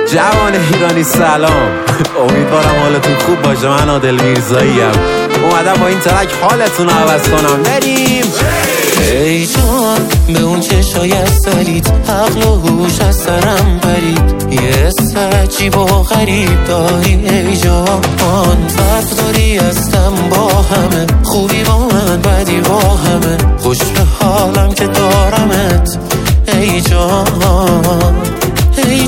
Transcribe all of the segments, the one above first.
جوان ایرانی سلام، امیدوارم حالتون خوب باشه. من عادل میرزاییم، اومدم با این ترک حالتون رو عوض کنم. بریم. ای جان به اون چشای اصلیت عقل و هوش از سرم پرید، یه عجیب و غریب داری ای جان، فرق داری هستم با همه، خوبی با من بدی با همه، خوش به حالم که دارمت ای جان، ای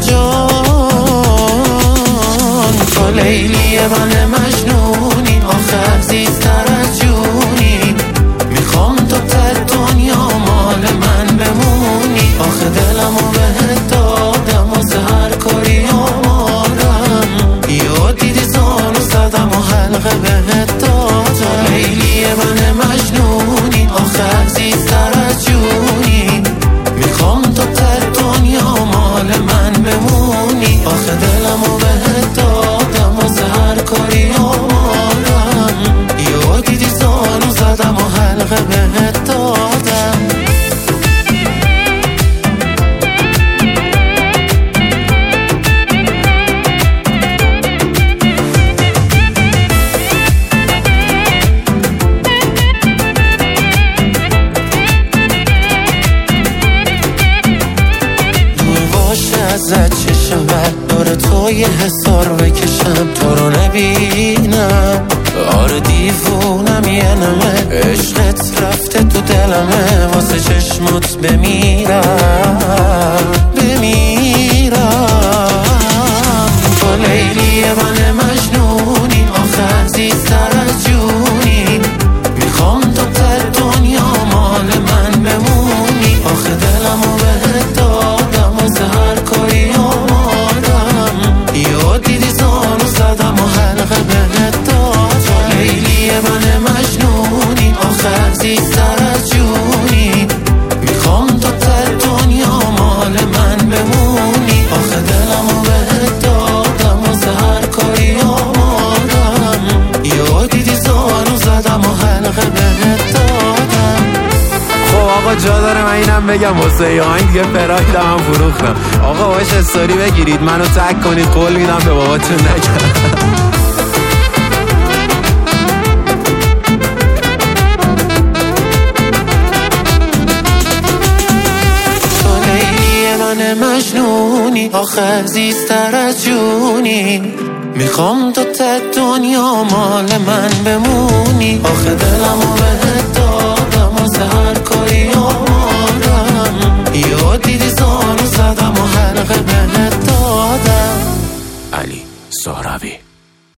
جان. تو لیلی من مجنونی، آخه عزیزتر از جونی، میخوام تو تر دنیا مال من بمونی، آخه دلمو بهت دادم واسه هر کاری آمادم، یا دیدی زانو زدم و حلقه بهت دادم. تو لیلی من مجنونی، آخه عزیزتر از جونی، میخوام تو تر دنیا مال من بمونی، آخه دلمو بهت دادم واسه هر کاری آمادم، یا دیدی زانو زدم و حلقه بهت دادم. ازت چشم داره تو یه حسار بکشم، تو رو نبینم آره دیوونم، یه نمه عشقت رفته تو دلمه، واسه چشمات بمیرم تو لیلی من مجنونی، آخه عزیزتر از جونی، میخوام تو تر دنیا مال من بمونی، آخه دلمو بهت دادم واسه هر کاری آمادم، یا دیدی زانو زدم و حلقه بهت دادم. تو لیلی من مجنونی، آخه عزیزتر از جونی، میخوام تو تر دنیا مال من بمونی، آخه دلمو بهت دادم واسه هر کاری آمادم، یا دیدی زانو زدم و حلقه بهت دادم. خب آقا جا داره من اینم بگم واسه ای آهنگ دیگه پراید هم فروختم. آقا باش استوری بگیرید، منو تگ کنید، قول میدم به باباتون نگم. مجنونی، آخه عزیزتر از جونی، میخوام تو تر دنیا مال من بمونی، آخه دلمو بهت دادم واسه هر کاری آمادم، یا دیدی زانو زدم و حلقه بهت دادم. علی زهروی.